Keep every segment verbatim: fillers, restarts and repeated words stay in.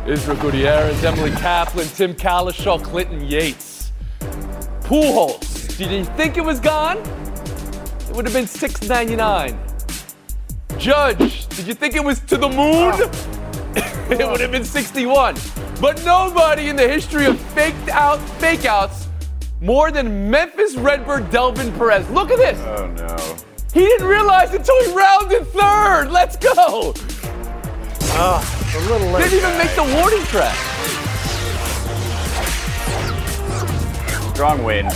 Israel Gutierrez, Emily Kaplan, Tim Kalishaw, Clinton Yates. Pujols, did you think it was gone? It would have been six ninety-nine. Judge, did you think it was to the moon? It would have been sixty-one. But nobody in the history of faked out fakeouts more than Memphis Redbird Delvin Perez. Look at this. Oh no. He didn't realize until he rounded third. Let's go. Oh, a little late. Didn't even make the warning track. Strong wind.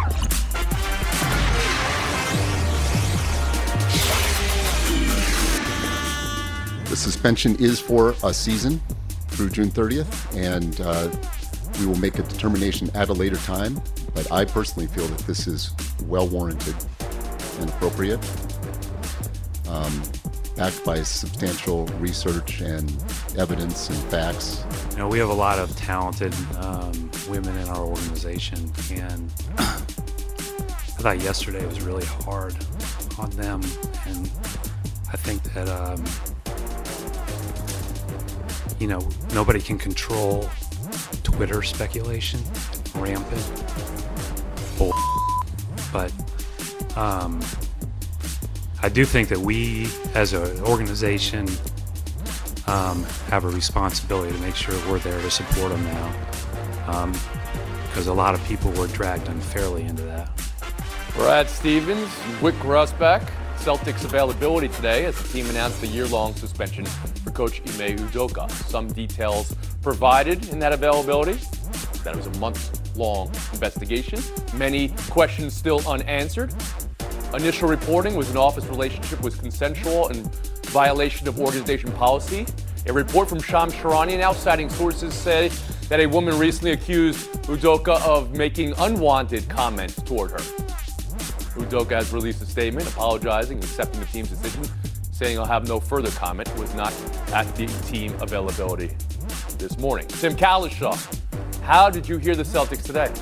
The suspension is for a season through June thirtieth, and uh, we will make a determination at a later time. But I personally feel that this is well warranted and appropriate, um, backed by substantial research and evidence and facts. You know, we have a lot of talented um, women in our organization, and I thought yesterday was really hard on them, and I think that, um, you know, nobody can control Twitter speculation, rampant bull, but um, I do think that we, as an organization, um, have a responsibility to make sure we're there to support them now, um, because a lot of people were dragged unfairly into that. Brad Stevens, Wyc Grousbeck, Celtics availability today as the team announced the year-long suspension for Coach Ime Udoka. Some details provided in that availability. That it was a month-long investigation. Many questions still unanswered. Initial reporting was an office relationship was consensual and violation of organization policy. A report from Shams Charania now citing sources say that a woman recently accused Udoka of making unwanted comments toward her. Udoka has released a statement apologizing and accepting the team's decision, saying he'll have no further comment, was not at the team availability this morning. Tim Kalishaw, how did you hear the Celtics today?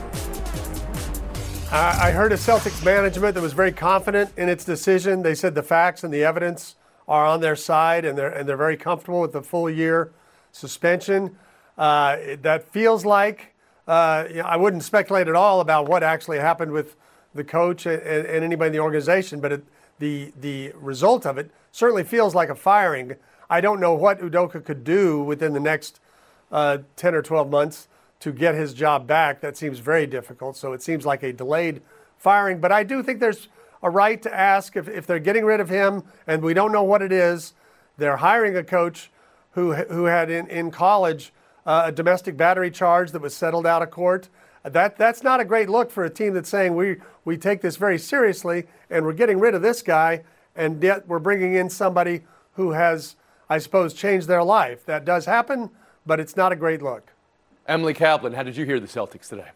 I heard a Celtics management that was very confident in its decision. They said the facts and the evidence are on their side, and they're and they're very comfortable with the full year suspension. Uh, that feels like uh, you know, I wouldn't speculate at all about what actually happened with the coach and, and anybody in the organization, but it, the the result of it certainly feels like a firing. I don't know what Udoka could do within the next uh, ten or twelve months to get his job back. That seems very difficult. So it seems like a delayed firing. But I do think there's a right to ask if, if they're getting rid of him and we don't know what it is. They're hiring a coach who who had in, in college uh, a domestic battery charge that was settled out of court. That that's not a great look for a team that's saying we we take this very seriously and we're getting rid of this guy, and yet we're bringing in somebody who has, I suppose, changed their life. That does happen, but it's not a great look. Emily Kaplan, how did you hear the Celtics today?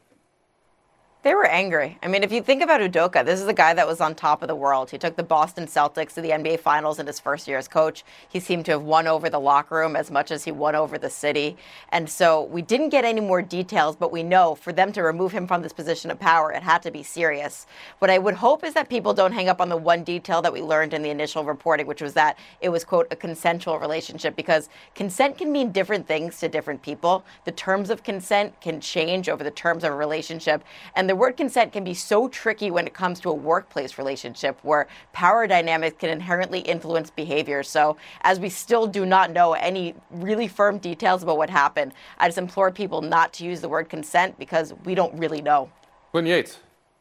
They were angry. I mean, if you think about Udoka, this is a guy that was on top of the world. He took the Boston Celtics to the N B A Finals in his first year as coach. He seemed to have won over the locker room as much as he won over the city. And so we didn't get any more details, but we know for them to remove him from this position of power, it had to be serious. What I would hope is that people don't hang up on the one detail that we learned in the initial reporting, which was that it was, quote, a consensual relationship, because consent can mean different things to different people. The terms of consent can change over the terms of a relationship. And the word consent can be so tricky when it comes to a workplace relationship where power dynamics can inherently influence behavior. So as we still do not know any really firm details about what happened, I just implore people not to use the word consent because we don't really know. Clinton Yates.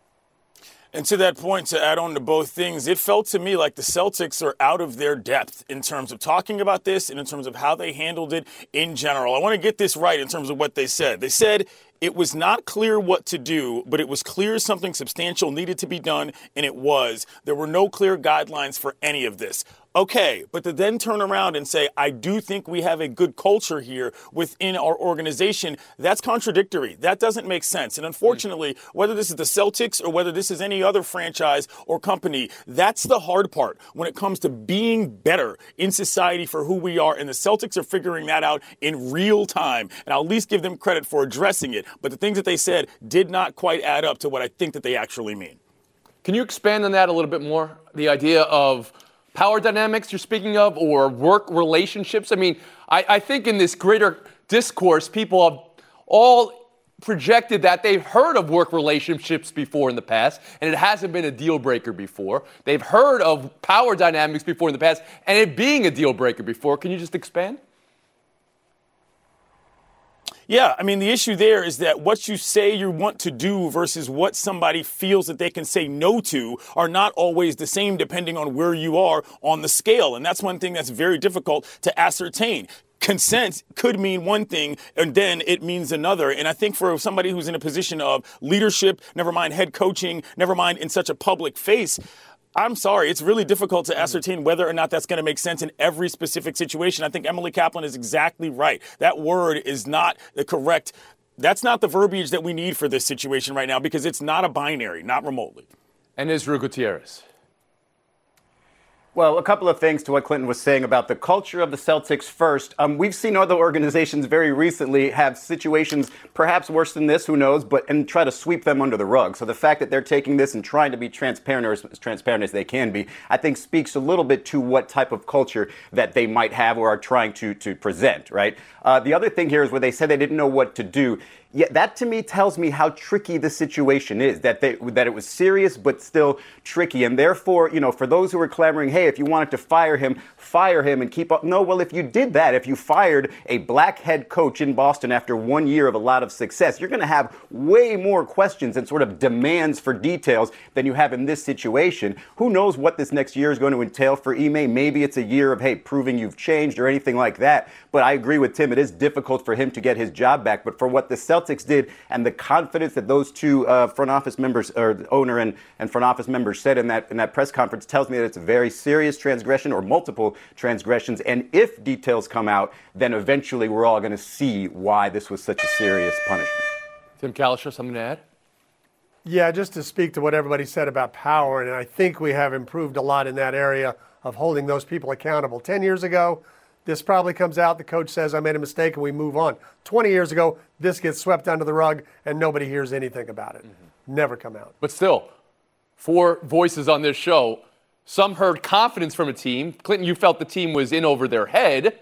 And to that point, to add on to both things, it felt to me like the Celtics are out of their depth in terms of talking about this and in terms of how they handled it in general. I want to get this right in terms of what they said. They said it was not clear what to do, but it was clear something substantial needed to be done, and it was. There were no clear guidelines for any of this. Okay, but to then turn around and say, I do think we have a good culture here within our organization, that's contradictory. That doesn't make sense. And unfortunately, whether this is the Celtics or whether this is any other franchise or company, that's the hard part when it comes to being better in society for who we are. And the Celtics are figuring that out in real time. And I'll at least give them credit for addressing it. But the things that they said did not quite add up to what I think that they actually mean. Can you expand on that a little bit more? The idea of power dynamics you're speaking of, or work relationships? I mean, I, I think in this greater discourse, people have all projected that they've heard of work relationships before in the past, and it hasn't been a deal breaker before. They've heard of power dynamics before in the past, and it being a deal breaker before. Can you just expand? Yeah, I mean, the issue there is that what you say you want to do versus what somebody feels that they can say no to are not always the same depending on where you are on the scale. And that's one thing that's very difficult to ascertain. Consent could mean one thing, and then it means another. And I think for somebody who's in a position of leadership, never mind head coaching, never mind in such a public face, I'm sorry, it's really difficult to ascertain whether or not that's going to make sense in every specific situation. I think Emily Kaplan is exactly right. That word is not the correct. That's not the verbiage that we need for this situation right now because it's not a binary, not remotely. And Israel Gutierrez. Well, a couple of things to what Clinton was saying about the culture of the Celtics first. Um, we've seen other organizations very recently have situations perhaps worse than this, who knows, but and try to sweep them under the rug. So the fact that they're taking this and trying to be transparent or as transparent as they can be, I think speaks a little bit to what type of culture that they might have or are trying to, to present, right? Uh, the other thing here is where they said they didn't know what to do. Yeah, that to me tells me how tricky the situation is, that they, that it was serious but still tricky. And therefore, you know, for those who are clamoring, hey, if you wanted to fire him, fire him and keep up. No, well, if you did that, if you fired a black head coach in Boston after one year of a lot of success, you're going to have way more questions and sort of demands for details than you have in this situation. Who knows what this next year is going to entail for Ime? Maybe it's a year of, hey, proving you've changed or anything like that. But I agree with Tim. It is difficult for him to get his job back. But for what the Celtics did and the confidence that those two uh, front office members, or the owner and, and front office members said in that in that press conference tells me that it's a very serious transgression or multiple transgressions. And if details come out, then eventually we're all going to see why this was such a serious punishment. Tim Cowlishaw, something to add? Yeah, just to speak to what everybody said about power, and I think we have improved a lot in that area of holding those people accountable. Ten years ago, this probably comes out, the coach says, I made a mistake, and we move on. twenty years ago, this gets swept under the rug, and nobody hears anything about it. Mm-hmm. Never come out. But still, four voices on this show. Some heard confidence from a team. Clinton, you felt the team was in over their head.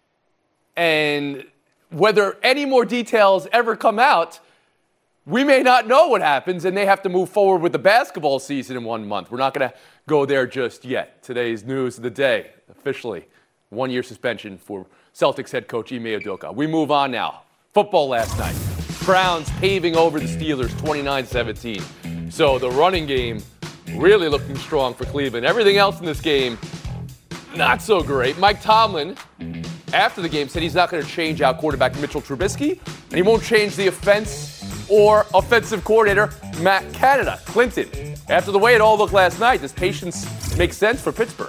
And whether any more details ever come out, we may not know what happens, and they have to move forward with the basketball season in one month. We're not going to go there just yet. Today's news of the day, officially. One-year suspension for Celtics head coach Ime Udoka. We move on now. Football last night. Browns paving over the Steelers twenty-nine seventeen. So the running game really looking strong for Cleveland. Everything else in this game, not so great. Mike Tomlin, after the game, said he's not going to change out quarterback Mitchell Trubisky, and he won't change the offense or offensive coordinator Matt Canada. Clinton, after the way it all looked last night, does patience make sense for Pittsburgh?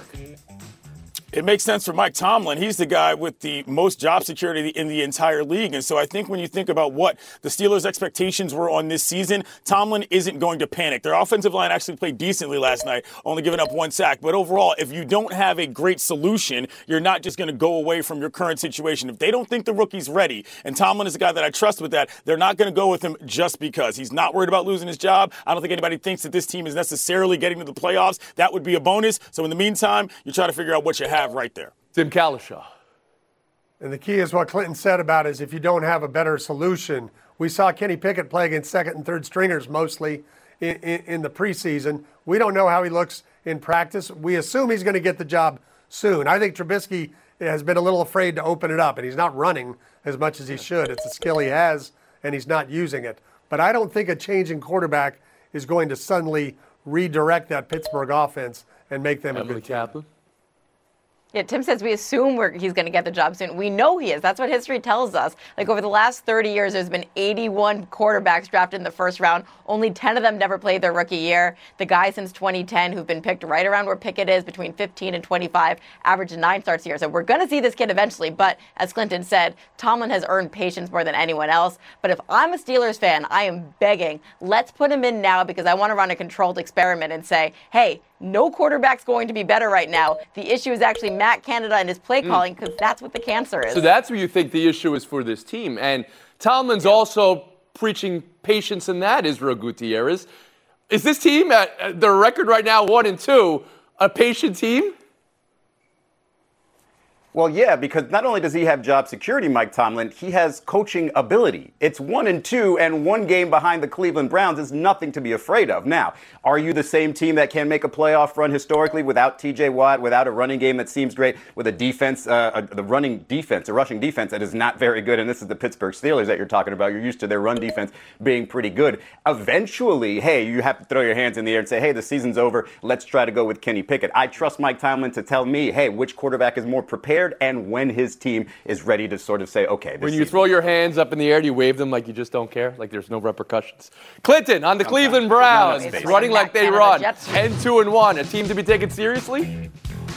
It makes sense for Mike Tomlin. He's the guy with the most job security in the entire league. And so I think when you think about what the Steelers' expectations were on this season, Tomlin isn't going to panic. Their offensive line actually played decently last night, only giving up one sack. But overall, if you don't have a great solution, you're not just going to go away from your current situation. If they don't think the rookie's ready, and Tomlin is a guy that I trust with that, they're not going to go with him just because. He's not worried about losing his job. I don't think anybody thinks that this team is necessarily getting to the playoffs. That would be a bonus. So in the meantime, you try to figure out what you have right there. Tim Cowlishaw. And the key is what Clinton said about is if you don't have a better solution. We saw Kenny Pickett play against second and third stringers mostly in, in, in the preseason. We don't know how he looks in practice. We assume he's going to get the job soon. I think Trubisky has been a little afraid to open it up, and he's not running as much as he should. It's a skill he has, and he's not using it. But I don't think a change in quarterback is going to suddenly redirect that Pittsburgh offense and make them Emily a good team. Kaplan. Yeah, Tim says we assume we're, he's going to get the job soon. We know he is. That's what history tells us. Like over the last thirty years, there's been eighty-one quarterbacks drafted in the first round. Only ten of them never played their rookie year. The guys since twenty ten who've been picked right around where Pickett is, between fifteen and twenty-five, average nine starts a year. So we're going to see this kid eventually. But as Clinton said, Tomlin has earned patience more than anyone else. But if I'm a Steelers fan, I am begging, let's put him in now because I want to run a controlled experiment and say, hey, no quarterback's going to be better right now. The issue is actually Matt Canada and his play calling because mm. that's what the cancer is. So that's what you think the issue is for this team. And Tomlin's yeah. also preaching patience in that, Israel Gutierrez. Is this team, at, at their record right now, one and two, a patient team? Well, yeah, because not only does he have job security, Mike Tomlin, he has coaching ability. It's one and two, and one game behind the Cleveland Browns is nothing to be afraid of. Now, are you the same team that can make a playoff run historically without T J Watt, without a running game that seems great, with a defense, uh, a, the running defense, a rushing defense that is not very good? And this is the Pittsburgh Steelers that you're talking about. You're used to their run defense being pretty good. Eventually, hey, you have to throw your hands in the air and say, hey, the season's over. Let's try to go with Kenny Pickett. I trust Mike Tomlin to tell me, hey, which quarterback is more prepared and when his team is ready to sort of say, okay. When you season. throw your hands up in the air, do you wave them like you just don't care? Like there's no repercussions? Clinton on the Sometimes. Cleveland Browns, no, no, running like they run, and two and one, a team to be taken seriously?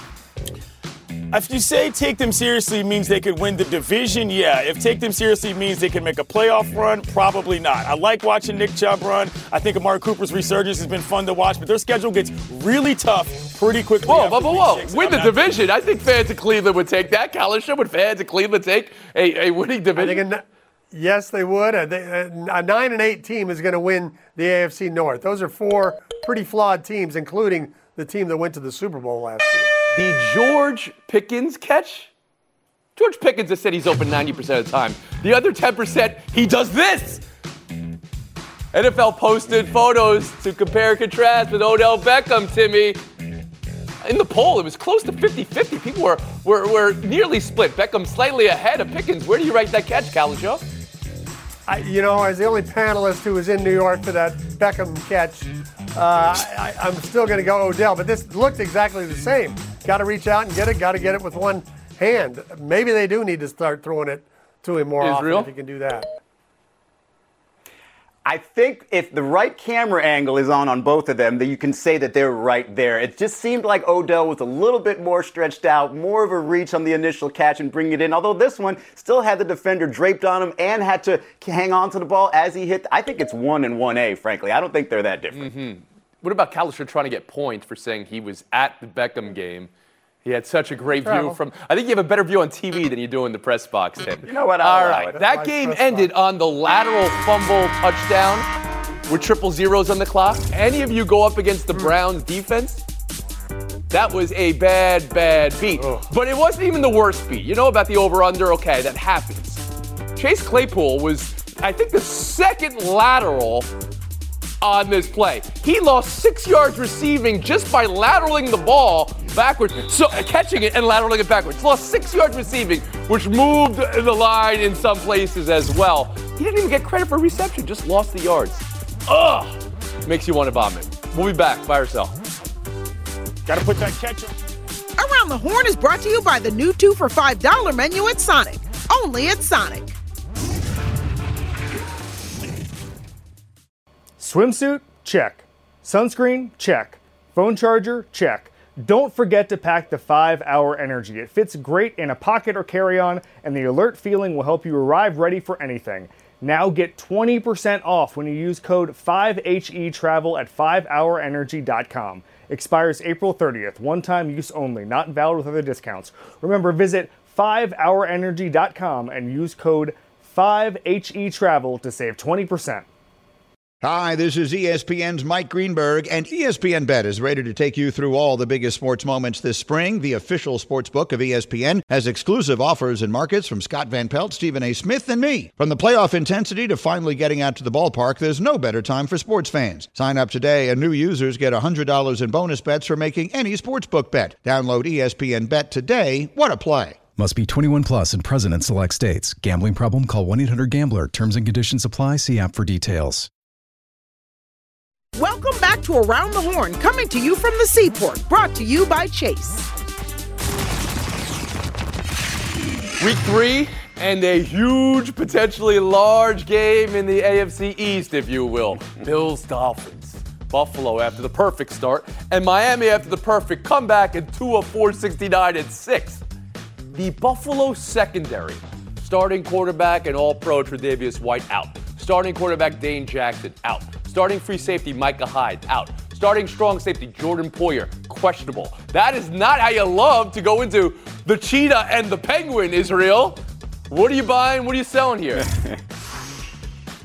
If you say take them seriously means they could win the division, yeah. If take them seriously means they can make a playoff run, probably not. I like watching Nick Chubb run. I think Amari Cooper's resurgence has been fun to watch, but their schedule gets really tough pretty quickly. Whoa, whoa, whoa, whoa. Win I'm the division. Sure. I think fans of Cleveland would take that. Kalisha, would fans of Cleveland take a, a winning division? I think a, yes, they would. A, a nine and eight team is going to win the A F C North. Those are four pretty flawed teams, including the team that went to the Super Bowl last year. The George Pickens catch? George Pickens has said he's open ninety percent of the time. The other ten percent, he does this. N F L posted photos to compare and contrast with Odell Beckham, Timmy. In the poll, it was close to fifty-fifty. People were, were, were nearly split. Beckham slightly ahead of Pickens. Where do you rank that catch, Kalisha? I, you know, as the only panelist who was in New York for that Beckham catch, uh, I, I'm still going to go Odell. But this looked exactly the same. Got to reach out and get it. Got to get it with one hand. Maybe they do need to start throwing it to him more Israel? often if he can do that. I think if the right camera angle is on on both of them, then you can say that they're right there. It just seemed like Odell was a little bit more stretched out, more of a reach on the initial catch and bring it in. Although this one still had the defender draped on him and had to hang on to the ball as he hit. I think it's one and one A, frankly. I don't think they're that different. Mm-hmm. What about Kalisha trying to get points for saying he was at the Beckham game? He had such a great view from. I think you have a better view on T V than you do in the press box, Tim. You know what? All I'll right. That game ended on the lateral fumble touchdown with triple zeros on the clock. Any of you go up against the Browns defense? That was a bad, bad beat. Ugh. But it wasn't even the worst beat. You know about the over-under? Okay, that happens. Chase Claypool was, I think, the second lateral on this play. He lost six yards receiving just by lateraling the ball backwards, so uh, catching it and lateraling it backwards. Lost six yards receiving, which moved the line in some places as well. He didn't even get credit for reception, just lost the yards. Ugh! Makes you want to vomit. We'll be back. Buy or sell. Got to put that ketchup. Around the Horn is brought to you by the new two for five dollars menu at Sonic. Only at Sonic. Swimsuit? Check. Sunscreen? Check. Phone charger? Check. Don't forget to pack the five hour Energy. It fits great in a pocket or carry-on, and the alert feeling will help you arrive ready for anything. Now get twenty percent off when you use code five H E travel at five hour energy dot com. Expires April thirtieth. One-time use only. Not valid with other discounts. Remember, visit five hour energy dot com and use code five H E travel to save twenty percent. Hi, this is E S P N's Mike Greenberg, and E S P N Bet is ready to take you through all the biggest sports moments this spring. The official sports book of E S P N has exclusive offers and markets from Scott Van Pelt, Stephen A. Smith, and me. From the playoff intensity to finally getting out to the ballpark, there's no better time for sports fans. Sign up today, and new users get one hundred dollars in bonus bets for making any sportsbook bet. Download E S P N Bet today. What a play. Must be twenty-one plus and present in select states. Gambling problem? Call one eight hundred gambler. Terms and conditions apply. See app for details. Welcome back to Around the Horn, coming to you from the Seaport, brought to you by Chase. Week three, and a huge, potentially large game in the A F C East, if you will. Bills, Dolphins, Buffalo after the perfect start, and Miami after the perfect comeback, and two of four sixty-nine at sixth. The Buffalo secondary, starting quarterback and all-pro Tre'Davious White out. Starting quarterback Dane Jackson out. Starting free safety Micah Hyde out. Starting strong safety Jordan Poyer questionable. That is not how you love to go into the Cheetah and the Penguin, Israel. What are you buying? What are you selling here?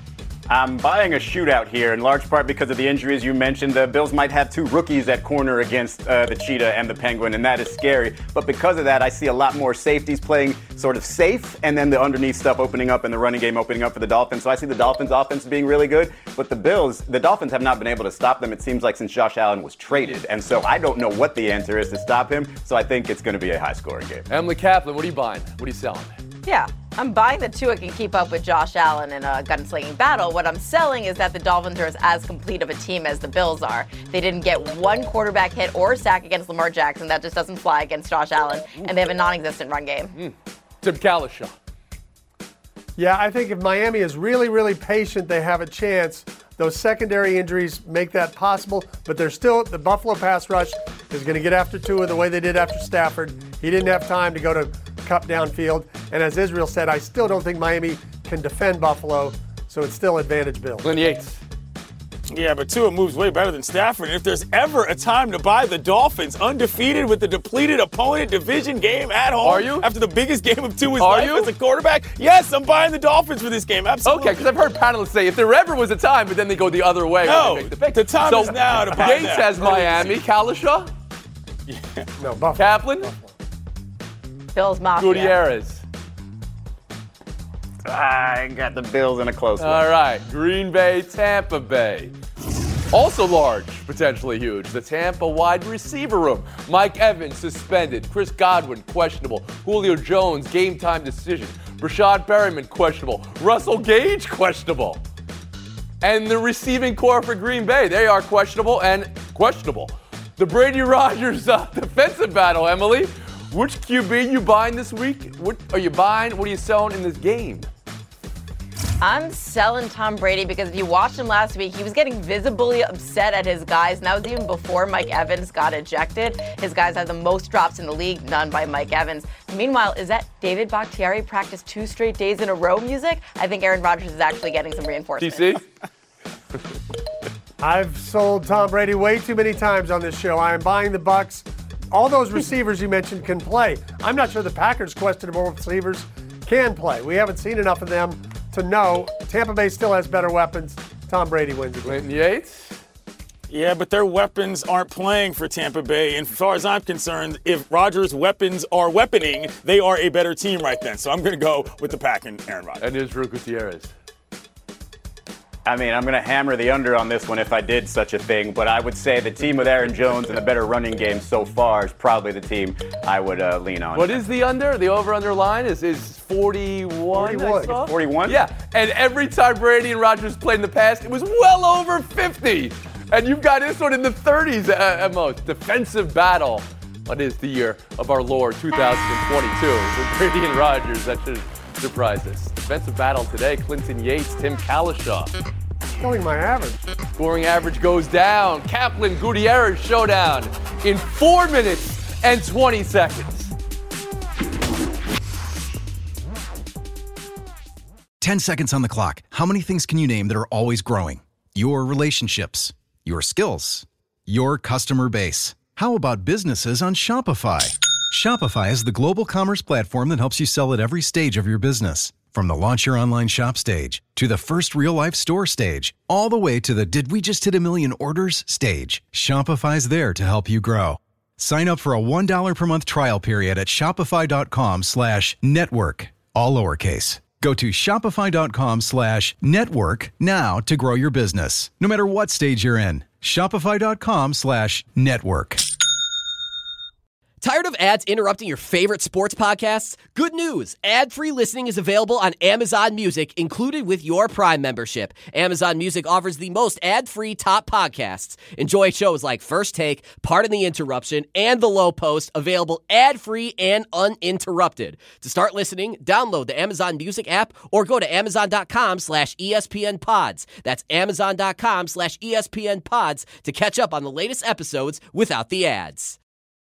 I'm buying a shootout here, in large part because of the injuries you mentioned. The Bills might have two rookies at corner against uh, the Cheetah and the Penguin, and that is scary. But because of that, I see a lot more safeties playing sort of safe, and then the underneath stuff opening up and the running game opening up for the Dolphins. So I see the Dolphins' offense being really good. But the Bills, the Dolphins have not been able to stop them, it seems like, since Josh Allen was traded. And so I don't know what the answer is to stop him. So I think it's going to be a high-scoring game. Emily Kaplan, what are you buying? What are you selling? Yeah, I'm buying that Tua can keep up with Josh Allen in a gunslinging battle. What I'm selling is that the Dolphins are as complete of a team as the Bills are. They didn't get one quarterback hit or sack against Lamar Jackson. That just doesn't fly against Josh Allen. And they have a non-existent run game. Mm. Tim Kalishaw. Yeah, I think if Miami is really, really patient, they have a chance. Those secondary injuries make that possible, but they're still, the Buffalo pass rush is going to get after Tua the way they did after Stafford. He didn't have time to go to Cup downfield. And as Israel said, I still don't think Miami can defend Buffalo, so it's still advantage Bills. Glenn Yates. Yeah, but Tua moves way better than Stafford. And if there's ever a time to buy the Dolphins, undefeated with the depleted opponent division game at home. Are you? After the biggest game of Tua's Are life you? as a quarterback? Yes, I'm buying the Dolphins for this game. Absolutely. Okay, because I've heard panelists say if there ever was a time, but then they go the other way. No, when they make the, pick. the time so, is now to buy Yates that. has Miami. Kalishaw. Yeah. No, Buffalo. Kaplan. Buffalo. Bills Mafia. Gutierrez. I got the Bills in a close one. All right, Green Bay, Tampa Bay. Also large, potentially huge, the Tampa wide receiver room. Mike Evans suspended, Chris Godwin questionable, Julio Jones game time decision, Rashad Perriman questionable, Russell Gage questionable. And the receiving core for Green Bay, they are questionable and questionable. The Brady Rodgers uh, defensive battle, Emily. Which Q B you buying this week? What are you buying? What are you selling in this game? I'm selling Tom Brady because if you watched him last week, he was getting visibly upset at his guys, and that was even before Mike Evans got ejected. His guys had the most drops in the league, none by Mike Evans. Meanwhile, is that David Bakhtiari practiced two straight days in a row music? I think Aaron Rodgers is actually getting some reinforcement. T C? I've sold Tom Brady way too many times on this show. I am buying the Bucks. All those receivers you mentioned can play. I'm not sure the Packers' questionable receivers can play. We haven't seen enough of them to know. Tampa Bay still has better weapons. Tom Brady wins again. Clinton Yates? Yeah, but their weapons aren't playing for Tampa Bay. And as far as I'm concerned, if Rodgers' weapons are weaponing, they are a better team right then. So I'm going to go with the Pack and Aaron Rodgers. And Israel Gutierrez. I mean, I'm going to hammer the under on this one if I did such a thing, but I would say the team with Aaron Jones and the better running game so far is probably the team I would uh, lean on. What is the under? The over-under line is, is forty-one, I forty-one. saw? forty-one? Yeah, and every time Brady and Rodgers played in the past, it was well over fifty. And you've got this one in the thirties at, at most. Defensive battle. What is the year of our Lord, two thousand twenty-two? With Brady and Rodgers, that should surprise us. Defensive battle today, Clinton Yates, Tim Kalishaw. Killing my average. Scoring average goes down. Kaplan Gutierrez showdown in four minutes and twenty seconds. ten seconds on the clock. How many things can you name that are always growing? Your relationships, your skills, your customer base. How about businesses on Shopify? Shopify is the global commerce platform that helps you sell at every stage of your business. From the launch your online shop stage to the first real-life store stage, all the way to the did we just hit a million orders stage, Shopify's there to help you grow. Sign up for a one dollar per month trial period at shopify.com slash network, all lowercase. Go to shopify.com slash network now to grow your business, no matter what stage you're in. Shopify.com slash network. Tired of ads interrupting your favorite sports podcasts? Good news! Ad-free listening is available on Amazon Music, included with your Prime membership. Amazon Music offers the most ad-free top podcasts. Enjoy shows like First Take, Pardon the Interruption, and The Low Post, available ad-free and uninterrupted. To start listening, download the Amazon Music app or go to amazon.com slash ESPN pods. That's amazon.com slash ESPN pods to catch up on the latest episodes without the ads.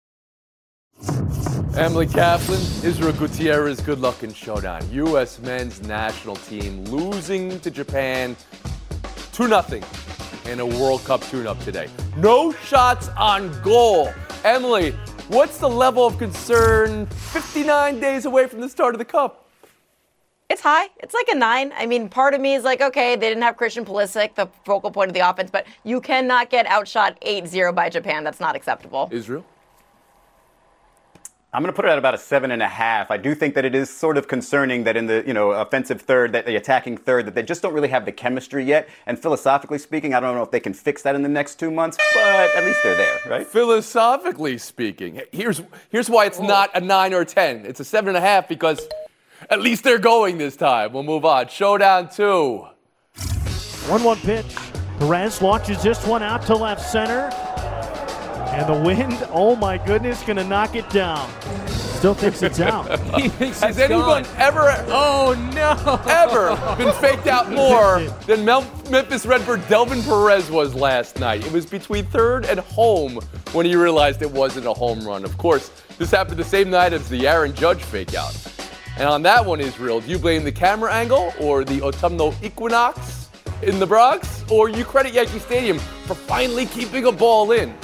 Emily Kaplan, Israel Gutierrez, good luck in showdown. U S men's national team losing to Japan two nothing in a World Cup tune-up today. No shots on goal. Emily, what's the level of concern fifty-nine days away from the start of the Cup? It's high. It's like a nine. I mean, part of me is like, okay, they didn't have Christian Pulisic, the focal point of the offense, but you cannot get outshot eight zero by Japan. That's not acceptable. Israel? I'm going to put it at about a seven and a half. I do think that it is sort of concerning that in the, you know, offensive third, that the attacking third, that they just don't really have the chemistry yet. And philosophically speaking, I don't know if they can fix that in the next two months, but at least they're there, right? Philosophically speaking, here's here's why it's not a nine or a ten. It's a seven and a half because at least they're going this time. We'll move on. Showdown two. one one pitch. Perez launches this one out to left center. And the wind, oh my goodness, going to knock it down. Still thinks it's out. He thinks Has anyone gone. ever, oh no, ever been faked out more than Mel- Memphis Redbird Delvin Perez was last night? It was between third and home when he realized it wasn't a home run. Of course, this happened the same night as the Aaron Judge fake out. And on that one, Israel, do you blame the camera angle or the autumnal equinox in the Bronx? Or you credit Yankee Stadium for finally keeping a ball in?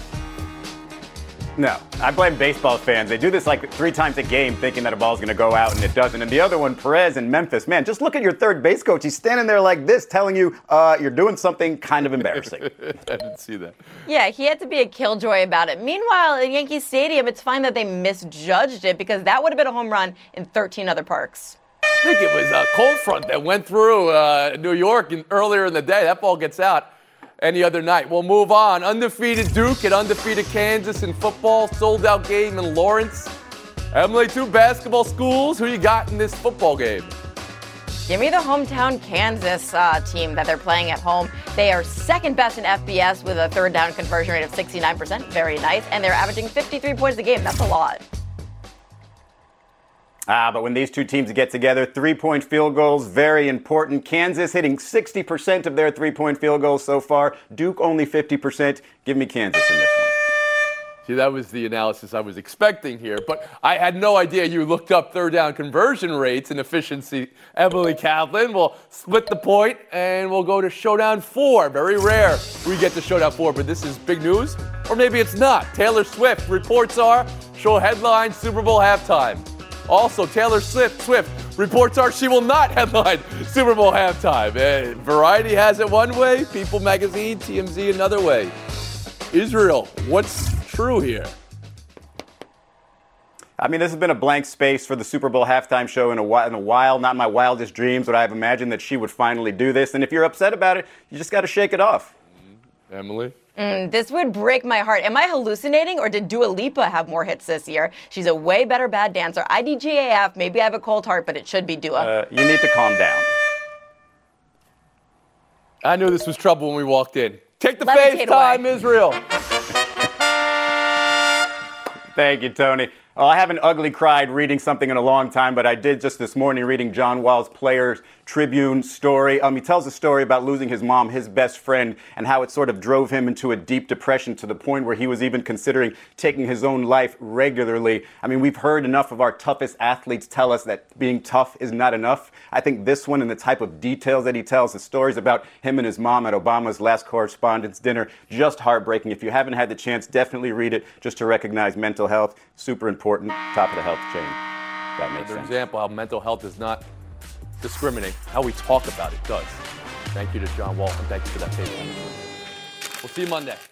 No, I blame baseball fans. They do this like three times a game thinking that a ball's going to go out and it doesn't. And the other one, Perez in Memphis, man, just look at your third base coach. He's standing there like this telling you uh, you're doing something kind of embarrassing. I didn't see that. Yeah, he had to be a killjoy about it. Meanwhile, at Yankee Stadium, it's fine that they misjudged it because that would have been a home run in thirteen other parks. I think it was a cold front that went through uh, New York in, earlier in the day. That ball gets out any other night. We'll move on. Undefeated Duke and undefeated Kansas in football. Sold out game in Lawrence. Emily, two basketball schools. Who you got in this football game? Give me the hometown Kansas uh, team that they're playing at home. They are second best in F B S with a third down conversion rate of sixty-nine percent. Very nice. And they're averaging fifty-three points a game. That's a lot. Ah, but when these two teams get together, three-point field goals, very important. Kansas hitting sixty percent of their three-point field goals so far. Duke only fifty percent. Give me Kansas in this one. See, that was the analysis I was expecting here, but I had no idea you looked up third down conversion rates and efficiency. Emily Kaplan will split the point, and we'll go to Showdown four. Very rare we get to Showdown four, but this is big news, or maybe it's not. Taylor Swift, reports are, show headline Super Bowl halftime. Also, Taylor Swift, Swift reports are she will not headline Super Bowl halftime. Uh, Variety has it one way, People Magazine, T M Z another way. Israel, what's true here? I mean, this has been a blank space for the Super Bowl halftime show in a while. In a while. Not my wildest dreams would I have imagined that she would finally do this. And if you're upset about it, you just got to shake it off. Mm-hmm. Emily? Mm, this would break my heart. Am I hallucinating, or did Dua Lipa have more hits this year? She's a way better bad dancer. I D G A F, maybe I have a cold heart, but it should be Dua. Uh, you need to calm down. I knew this was trouble when we walked in. Take the FaceTime, Israel. Thank you, Tony. Oh, I haven't ugly cried reading something in a long time, but I did just this morning reading John Wall's Players Tribune story. Um, he tells a story about losing his mom, his best friend, and how it sort of drove him into a deep depression to the point where he was even considering taking his own life regularly. I mean, we've heard enough of our toughest athletes tell us that being tough is not enough. I think this one and the type of details that he tells, the stories about him and his mom at Obama's last correspondence dinner, just heartbreaking. If you haven't had the chance, definitely read it just to recognize mental health. Super important, top of the health chain. That makes Another sense. example how mental health does not discriminate. How we talk about it does. Thank you to John Wall, and thank you for that paper. We'll see you Monday.